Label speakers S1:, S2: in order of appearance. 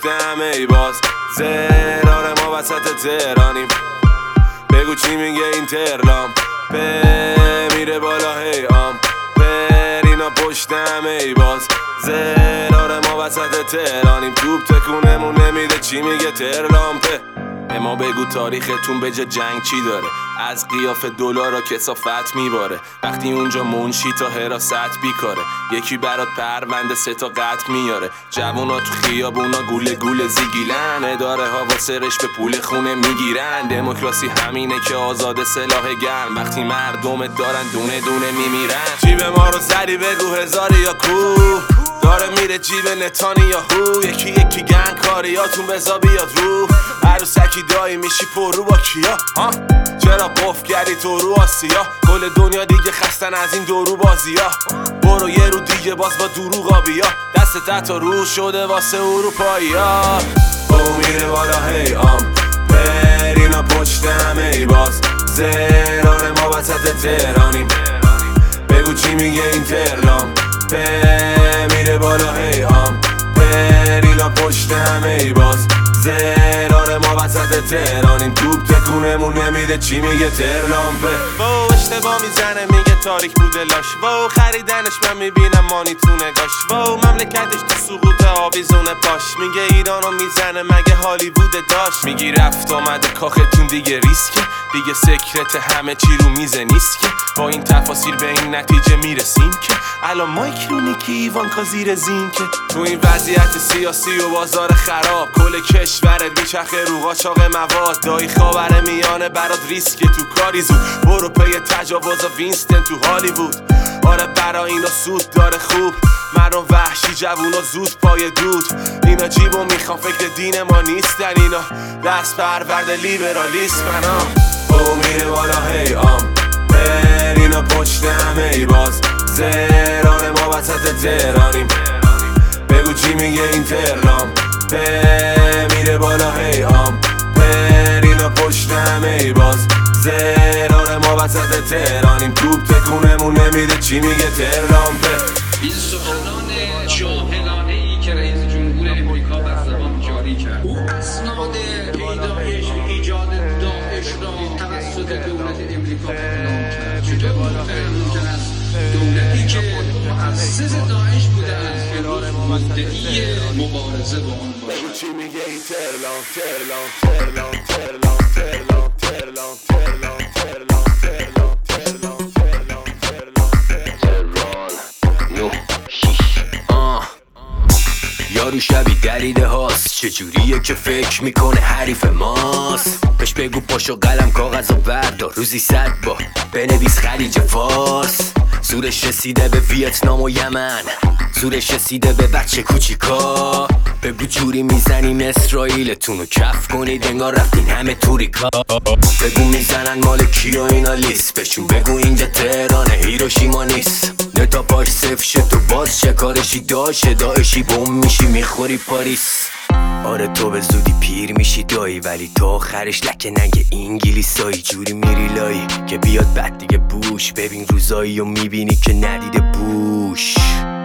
S1: پشتم ای باز زرار ما وسط تهرانیم. بگو چی میگه این ترلام میره بالا هی اینا پشتم ای باز زرار ما وسط تهرانیم. توپ تکونمون نمیده چی میگه ترلامپه. اما بگو تاریختون به جا جنگ چی داره؟ از قیاف دلار را کثافت میباره. وقتی اونجا منشی تا حراست بیکاره، یکی برات پرونده 3 تا قتل میاره. جوونا تو خیابونا گوله گوله زیگیلن، اداره ها واسه رشوه به پول خونه میگیرن. دموکراسی همینه که آزاد سلاح گرم، وقتی مردمت دارن دونه دونه میمیرن. جیب ما رو زدی بگو هزاری یا کوه، داره میره جیب نتانیاهو. یکی یکی گنگ کاریاتون بزا بیاد رو، عروسکی دایی میشی پرو با کیا. چرا قف کردی تو رو آسیا؟ کل دنیا دیگه خستن از این دورو بازیا. برو یه رو دیگه باز با دروغا بیا، دست تا رو شده واسه اروپایی ها. او میره بالا هی اینا پشتم ای باز زرار ما وسط تهرانیم. بگو چی میگه این ترلام میره بالا هی اینا پشتم ای باز زرار ما وسط تهرانیم. توپ تکونمون نمیده چی میگه ترلامپه. وو اشتباه میزنه میگه تاریک بوده لاش، وو خریدنش من میبینم مانی تو نگاش. وو مملکتش تو سقوط آویزونه پاش، میگه ایرانو میزنه مگه هالیوود داشت. میگی رفت آمده کاختون دیگه ریسکه، دیگه سکرت همه چی رو میزه نیست که. با این تفاصیل به این نتیجه میرسیم که الان مایکرونیکی ایوانکا زیر زین که. تو این وضعیت سیاسی و بازار خراب، کل کشورت میچرخه رو قاچاق مواد. دایی خاور میانه برات ریسک تو کاری زود، برو پی تجاوز وینستن تو هالیوود. آره برا اینا سود داره خوب، مردم وحشی جوونا زود پای دود. اینا جیبو میخوان فکر دین ما نیستن، اینا دست پرورد لیبرالیسم. او میره بالا هی اینا پشتم ای باز زرار ما وسط تهرانیم. بگو چی میگه این ترلام میره بالا هی اینا پشتم ای باز زرار ما وسط تهرانیم. توپ تکونمون نمیده چی میگه ترلامپه.
S2: این سخنان جاهلانه ای که رئیس جمهور امریکا بر زبان جاری کرد، او اسناد پیدایش ایجاد داعش را توسط دولت امریکا اعلام کرد. چطور ممکن است دولتی که مؤسس داعش بوده است که مدعی مبارزه با آن باشد؟
S1: بگو چی میگه این ترلام ترلام ترلام ترلام ترلام ترلام ترلام ترلام ترلام ترلام ترلام ترلام ترلام 9
S3: یارو شبی دریده هاست، چجوریه که فکر میکنه حریف ماست. بهش بگو پاشو قلم کاغذ و بردار، روزی 100 بار بنویس خلیج فارس. زورش رسیده به ویتنام و یمن، زورش رسیده به بچه کوچیکا. بگو جوری میزنیم اسرائیلتون رو کف کنید انگار رفتین همه توریکا. بگو میزنن مال کیا اینا لیست بشون، بگو اینجا تهران هیروشیما نیست. نتا پاش صفر شد تو باز چه کارشی داشه، داعشی بوم میشی میخوری پاریس. آره تو به زودی پیر میشی دایی، ولی تو آخرش لکه نگه انگلیسایی. جوری میری لایی که بیاد بعد دیگه بوش، ببین روزایی و میبینی که ندیده بوش.